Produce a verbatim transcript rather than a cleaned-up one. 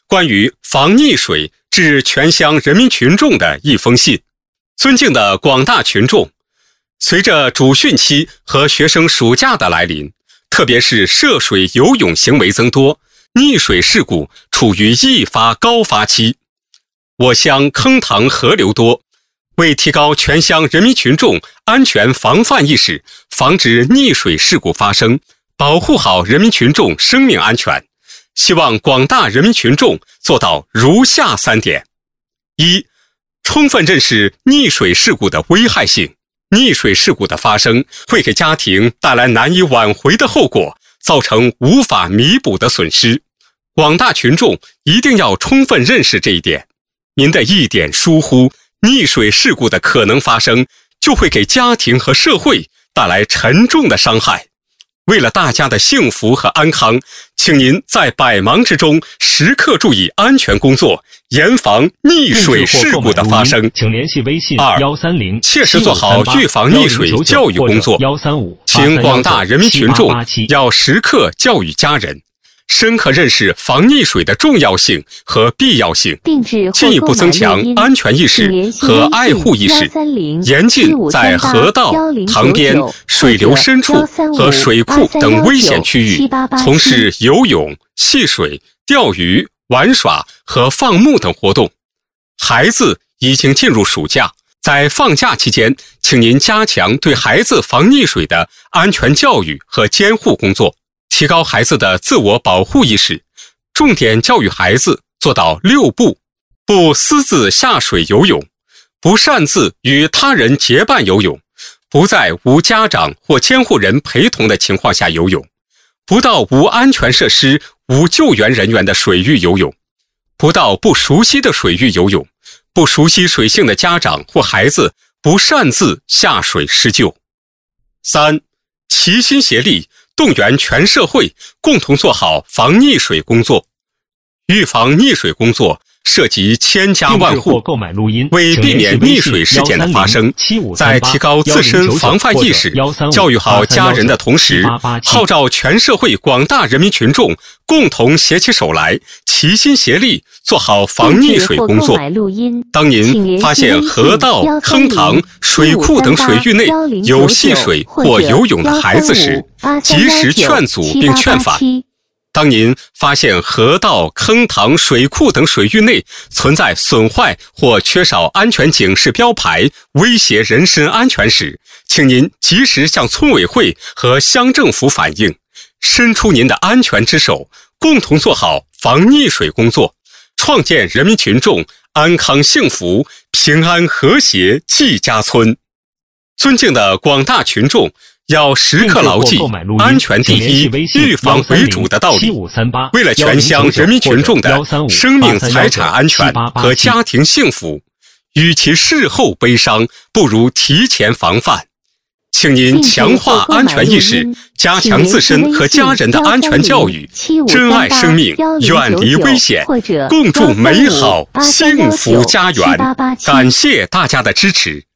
关于防溺水致全乡人民群众的一封信。尊敬的广大群众，随着主训期和学生暑假的来临，特别是涉水游泳行为增多，溺水事故处于易发高发期。我乡坑塘河流多，为提高全乡人民群众安全防范意识，防止溺水事故发生，保护好人民群众生命安全，希望广大人民群众做到如下三点：一、充分认识溺水事故的危害性。溺水事故的发生会给家庭带来难以挽回的后果，造成无法弥补的损失。广大群众一定要充分认识这一点。您的一点疏忽，溺水事故的可能发生，就会给家庭和社会带来沉重的伤害。为了大家的幸福和安康，请您在百忙之中时刻注意安全工作，严防溺水事故的发生。 请联系微信二，切实做好预防溺水教育工作。请广大人民群众要时刻教育家人，深刻认识防溺水的重要性和必要性，进一步增强安全意识和爱护意识，严禁在河道、塘边、水流深处和水库等危险区域从事游泳、戏水、钓鱼、玩耍和放牧等活动。孩子已经进入暑假，在放假期间，请您加强对孩子防溺水的安全教育和监护工作，提高孩子的自我保护意识，重点教育孩子做到六不：不私自下水游泳，不擅自与他人结伴游泳，不在无家长或监护人陪同的情况下游泳，不到无安全设施、无救援人员的水域游泳，不到不熟悉的水域游泳，不熟悉水性的家长或孩子不擅自下水施救。三、齐心协力，动员全社会共同做好防溺水工作。预防溺水工作涉及千家万户，为避免溺水事件的发生，在提高自身防范意识、教育好家人的同时，号召全社会广大人民群众共同携起手来，齐心协力做好防溺水工作。当您发现河道、坑塘、水库等水域内有戏水或游泳的孩子时，及时劝阻并劝返。当您发现河道、坑塘、水库等水域内存在损坏或缺少安全警示标牌，威胁人身安全时，请您及时向村委会和乡政府反映，伸出您的安全之手，共同做好防溺水工作，创建人民群众安康幸福、平安和谐季家村。尊敬的广大群众，要时刻牢记安全第一、预防为主的道理。为了全乡人民群众的生命财产安全和家庭幸福，与其事后悲伤，不如提前防范。请您强化安全意识，加强自身和家人的安全教育，珍爱生命，远离危险，共筑美好幸福家园。感谢大家的支持。